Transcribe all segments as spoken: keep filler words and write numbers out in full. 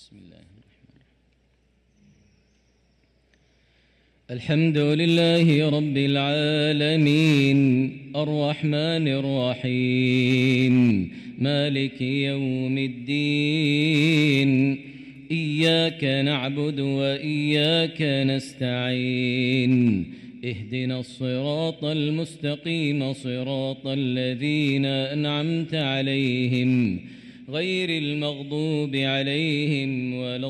بسم الله الرحمن الرحيم. الحمد لله رب العالمين الرحمن الرحيم مالك يوم الدين إياك نعبد وإياك نستعين اهدنا الصراط المستقيم صراط الذين أنعمت عليهم غير المغضوب عليهم ولا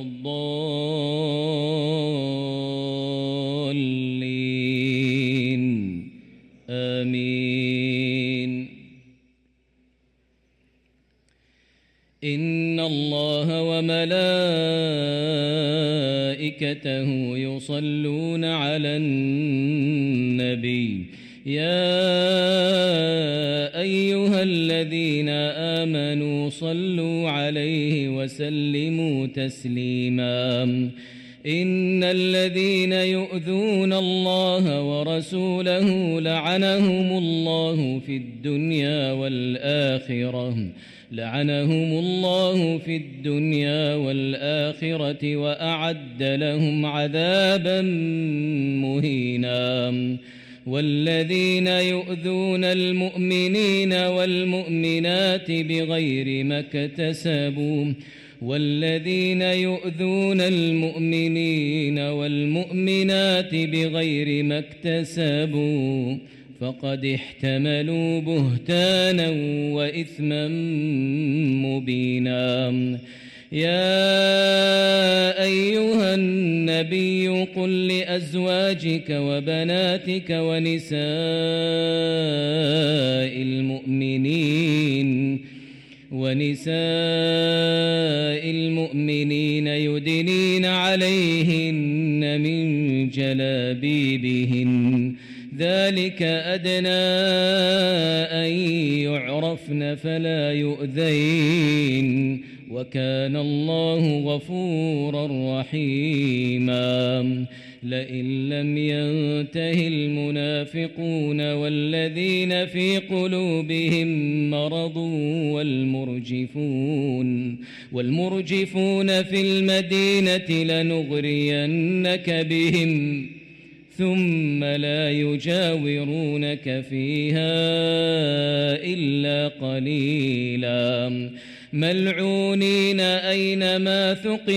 الضالين آمين. إن الله وملائكته يصلون على النبي يا أيها الذين آمنوا صلوا عليه وسلموا تسليما. إن الذين يؤذون الله ورسوله لعنهم الله في الدنيا والآخرة لعنهم الله في الدنيا والآخرة وأعد لهم عذابا مهينا. والذين يؤذون المؤمنين والمؤمنات بغير ما اكتسبوا والذين يؤذون المؤمنين والمؤمنات بغير ما اكتسبوا فقد احتملوا بهتانا وإثما مبينا. يا أيها النبي قل لأزواجك وبناتك ونساء المؤمنين ونساء المؤمنين يدنين عليهن من جلابيبهن ذلك أدنى أن يعرفن فلا يؤذين وكان الله غفورا رحيما. لئن لم ينته المنافقون والذين في قلوبهم مرض والمرجفون والمرجفون في المدينة لنغرينك بهم ثم لا يجاورونك فيها إلا قليلا ملعونين أينما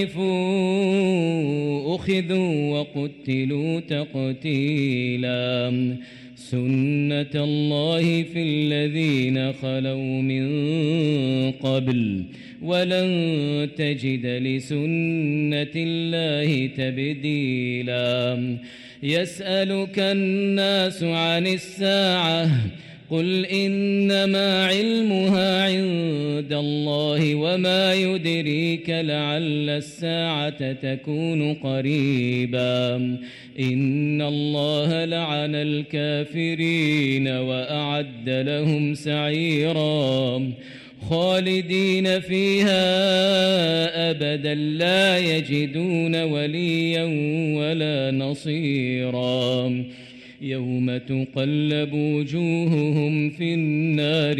ثقفوا أخذوا وقتلوا تقتيلا. سنة الله في الذين خلوا من قبل ولن تجد لسنة الله تبديلا. يسألك الناس عن الساعة قل إنما علمها عند الله وما يدريك لعل الساعة تكون قريبا. إن الله لعن الكافرين وأعد لهم سعيرا خالدين فيها أبدا لا يجدون وليا ولا نصيرا. يوم تقلب وجوههم في النار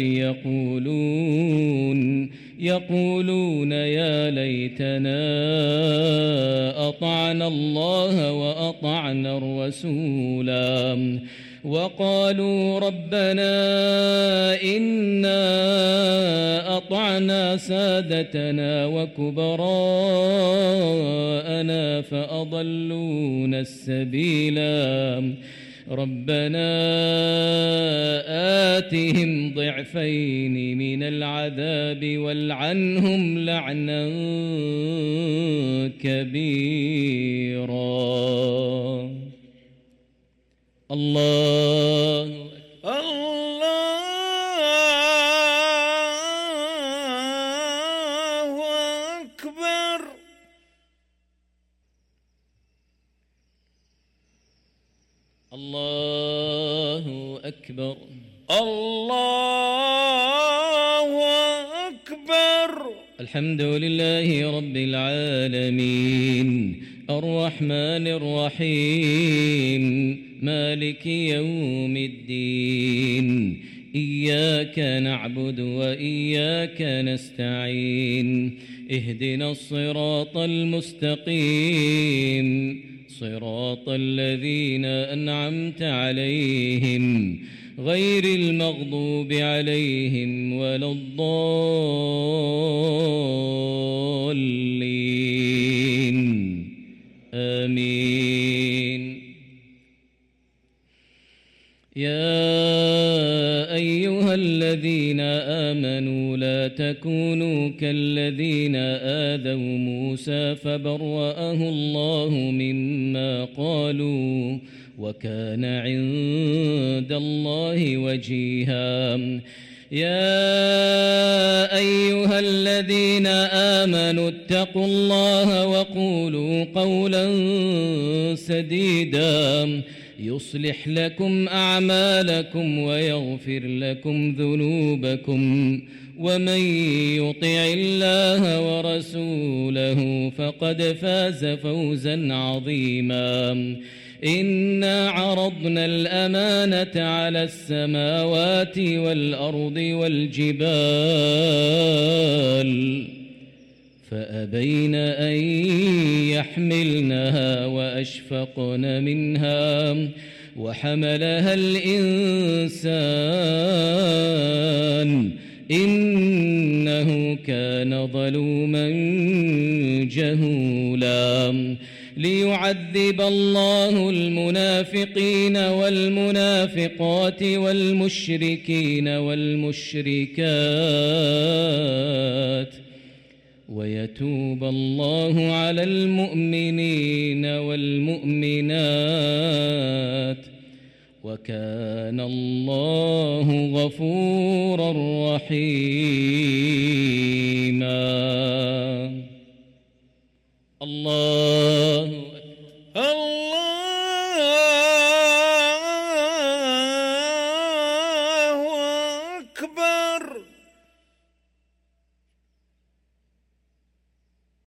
يقولون يقولون يا ليتنا أطعنا الله وأطعنا الرسولا وقالوا ربنا إنا أطعنا سادتنا وكبراءنا فأضلونا السبيلا. ربنا آتهم ضعفين من العذاب والعنهم لعنا كبيرا. الله الله أكبر. الله أكبر. الله أكبر. الحمد لله رب العالمين الرحمن الرحيم مالك يوم الدين إياك نعبد وإياك نستعين اهدنا الصراط المستقيم صراط الذين أنعمت عليهم غير المغضوب عليهم ولا الضالين آمين. يا أيها الذين آمنوا لا تكونوا كالذين آذوا موسى فبرأه الله مما قالوا وكان عند الله وجيها. يا أيها الذين آمنوا اتقوا الله وقولوا قولا سديدا يصلح لكم أعمالكم ويغفر لكم ذنوبكم ومن يطع الله ورسوله فقد فاز فوزا عظيما. إنا عرضنا الأمانة على السماوات والأرض والجبال فأبين أن يحملنها وأشفقن منها وحملها الإنسان إنه كان ظلوما جهولا. ليعذب الله المنافقين والمنافقات والمشركين والمشركات ويتوب الله على المؤمنين والمؤمنات وكان الله غفورا رحيما. الله الله